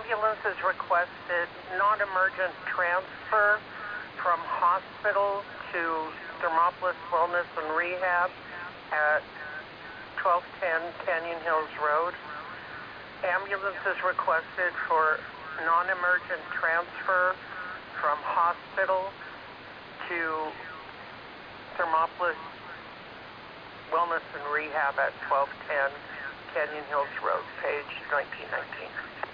Ambulance is requested non-emergent transfer from hospital to Thermopolis Wellness and Rehab at 1210 Canyon Hills Road. Ambulance is requested for non-emergent transfer from hospital to Thermopolis Wellness and Rehab at 1210 Canyon Hills Road, page 1919.